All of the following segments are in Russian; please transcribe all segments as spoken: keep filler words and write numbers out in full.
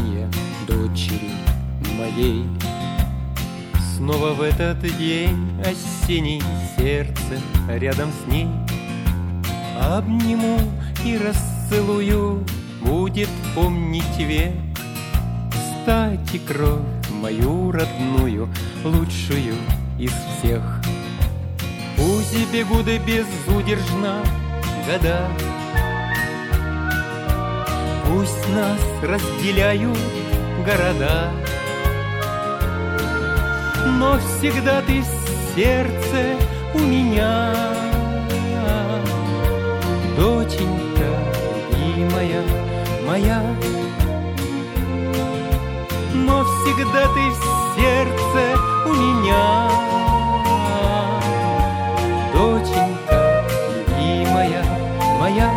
рождения дочери моей. Снова в этот день осенний сердце рядом с ней обниму и расцелую, будет помнить век. Кстати, кровь мою родную, лучшую из всех. Пусть бегут безудержно года, пусть нас разделяют города, но всегда ты в сердце у меня, доченька любимая моя. Но всегда ты в сердце у меня, доченька любимая моя.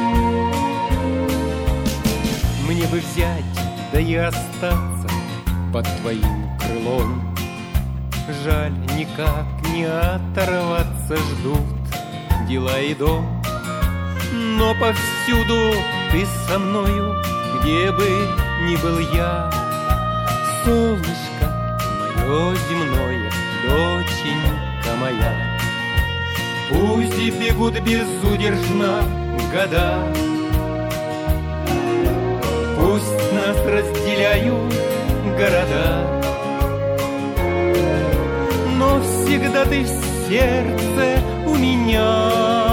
Мне бы взять, да и остаться под твоим крылом. Жаль, никак не оторваться, ждут дела и дом. Но повсюду ты со мною, где бы ни был я. Солнышко мое земное, доченька моя. Пусть и бегут безудержно года, пусть нас разделяют города, но всегда ты в сердце у меня,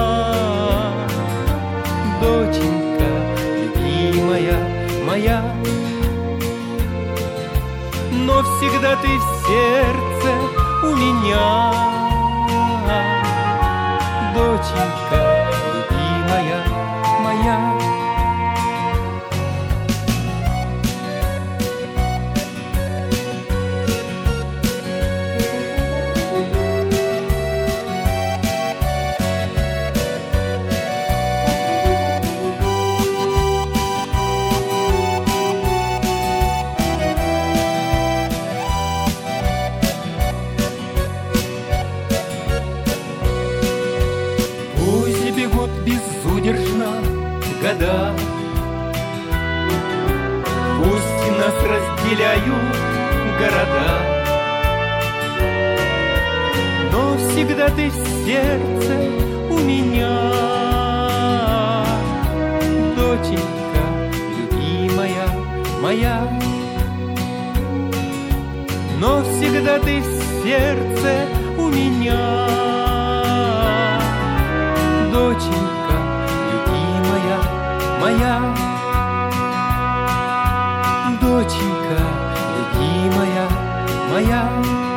доченька любимая моя. Но всегда ты в сердце у меня, доченька любимая моя. Безудержно года, пусть нас разделяют города, но всегда ты в сердце у меня, доченька любимая моя. Но всегда ты в сердце у меня, доченька любимая моя, доченька любимая моя.